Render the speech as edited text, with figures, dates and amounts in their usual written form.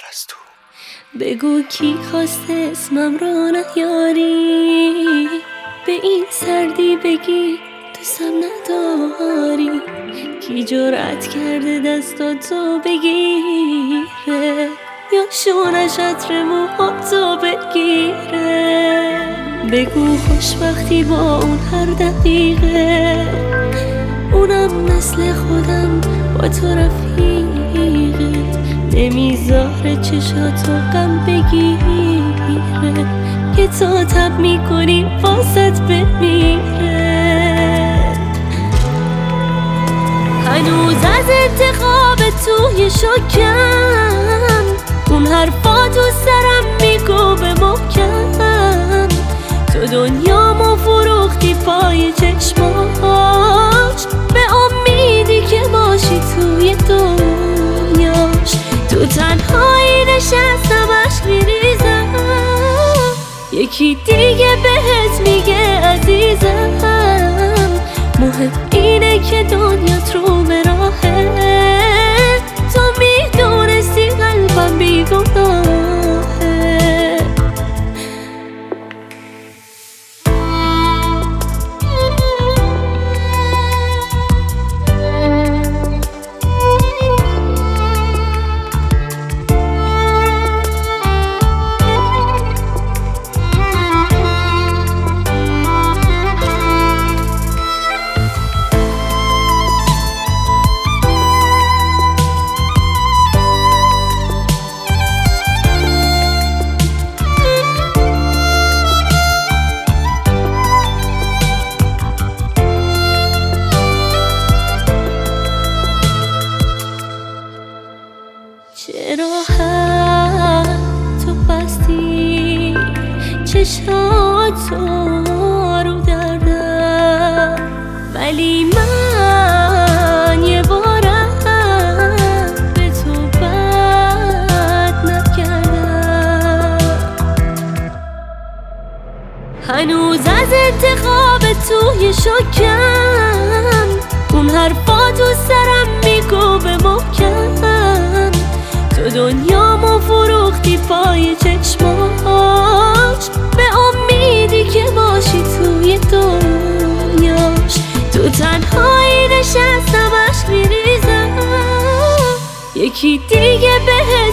از تو. بگو کی خواسته اسمم رو نیاری، به این سردی بگی دوستم نداری. کی جرأت کرده دستاتو بگیره، یا شونش عطر موهاتو بگیره. بگو خوشبختی با اون هر دقیقه، اونم مثل خودم با تو رفیقه. نمیذاره چشاتو غم بگیره، که تو تب میکنی واسط بمیره. هنوز از انتخاب توی شکم، اون حرفا تو سرم میگو به محکم. تو دنیامو فروختی پای چشماش، به امیدی که باشی توی دنیاش. تو تنهایی نشستم عشق میریزم، یکی دیگه بهت میگه عزیزم. مهم اینه که دنیات رو به راهه، تو میدونستی قلبم بیگناهه. چرا تو بستی چشاتو رو دردم، ولی من یه بارم به تو بد نکردم. هنوز از انتخاب توی شکم، اون حرفا تو سرم میگو به محکم. تو دنیامو فروختی پای چشماش، به امیدی که باشی توی دنیاش. تو تنهایی نشستم عشق میریزم، یکی دیگه بهت